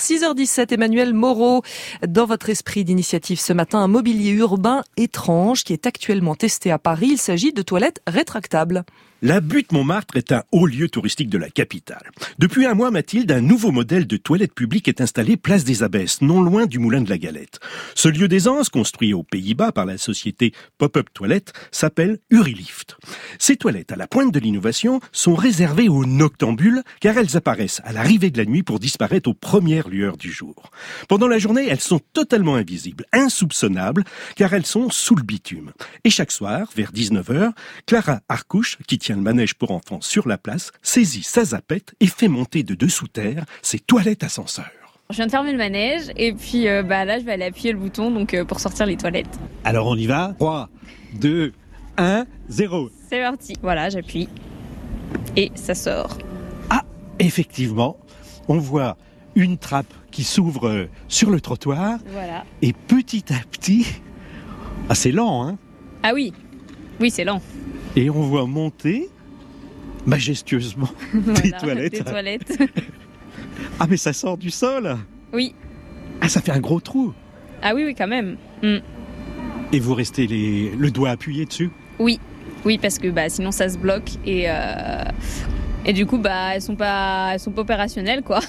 6h17, Emmanuel Moreau. Dans votre esprit d'initiative ce matin, un mobilier urbain étrange qui est actuellement testé à Paris. Il s'agit de toilettes rétractables. La Butte Montmartre est un haut lieu touristique de la capitale. Depuis un mois, Mathilde, un nouveau modèle de toilette publique est installé place des Abbesses, non loin du Moulin de la Galette. Ce lieu d'aisance, construit aux Pays-Bas par la société Pop-Up Toilette, s'appelle Urilift. Ces toilettes, à la pointe de l'innovation, sont réservées aux noctambules, car elles apparaissent à l'arrivée de la nuit pour disparaître aux premières lueurs du jour. Pendant la journée, elles sont totalement invisibles, insoupçonnables, car elles sont sous le bitume. Et chaque soir, vers 19h, Clara Arcouche, qui tient le manège pour enfants sur la place, saisit sa zapette et fait monter de dessous terre ses toilettes ascenseurs. Je viens de fermer le manège et puis là je vais aller appuyer le bouton pour sortir les toilettes. Alors on y va. 3, 2, 1, 0. C'est parti. Voilà, j'appuie et ça sort. Ah, effectivement, on voit une trappe qui s'ouvre sur le trottoir. Voilà. Et petit à petit, c'est lent, hein ? Ah oui, c'est lent. Et on voit monter majestueusement des toilettes. Des toilettes. Ah mais ça sort du sol. Oui. Ah ça fait un gros trou. Ah oui quand même. Et vous restez le doigt appuyé dessus ? Oui parce que sinon ça se bloque et du coup elles sont pas opérationnelles quoi.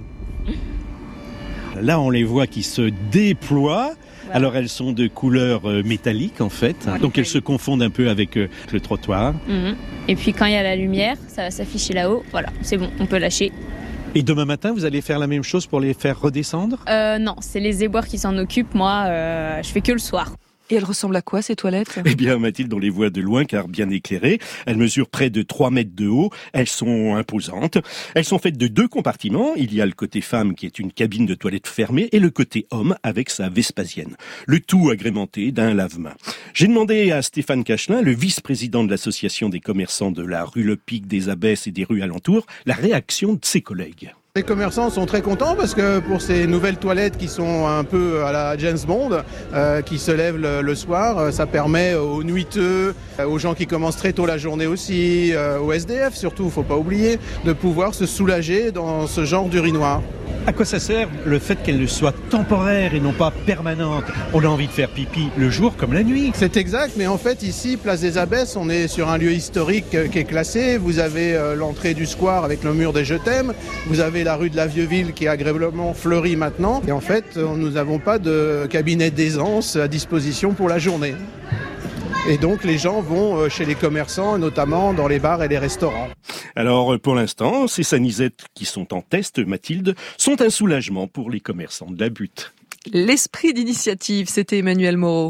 Là on les voit qui se déploient. Voilà. Alors elles sont de couleur métallique en fait, Ouais, donc elles se confondent un peu avec le trottoir. Et puis quand il y a la lumière, ça va s'afficher là-haut, voilà, c'est bon, on peut lâcher. Et demain matin, vous allez faire la même chose pour les faire redescendre ? Non, c'est les éboueurs qui s'en occupent, moi je fais que le soir. Et elles ressemblent à quoi, ces toilettes ? Eh bien, Mathilde, on les voit de loin car bien éclairées. Elles mesurent près de 3 mètres de haut. Elles sont imposantes. Elles sont faites de 2 compartiments. Il y a le côté femme qui est une cabine de toilette fermée et le côté homme avec sa Vespasienne. Le tout agrémenté d'un lave-mains. J'ai demandé à Stéphane Cachelin, le vice-président de l'association des commerçants de la rue Le Pic, des Abbesses et des rues alentours, la réaction de ses collègues. Les commerçants sont très contents parce que pour ces nouvelles toilettes qui sont un peu à la James Bond, qui se lèvent le soir, ça permet aux nuiteux, aux gens qui commencent très tôt la journée aussi, aux SDF surtout, faut pas oublier, de pouvoir se soulager dans ce genre d'urinoir. À quoi ça sert le fait qu'elle soit temporaire et non pas permanente ? On a envie de faire pipi le jour comme la nuit. C'est exact, mais en fait ici, place des Abbesses, on est sur un lieu historique qui est classé. Vous avez l'entrée du square avec le mur des Je t'aime. Vous avez la rue de la Vieux-Ville qui est agréablement fleurie maintenant. Et en fait, nous n'avons pas de cabinet d'aisance à disposition pour la journée. Et donc les gens vont chez les commerçants, notamment dans les bars et les restaurants. Alors pour l'instant, ces sanisettes qui sont en test, Mathilde, sont un soulagement pour les commerçants de la Butte. L'esprit d'initiative, c'était Emmanuel Moreau.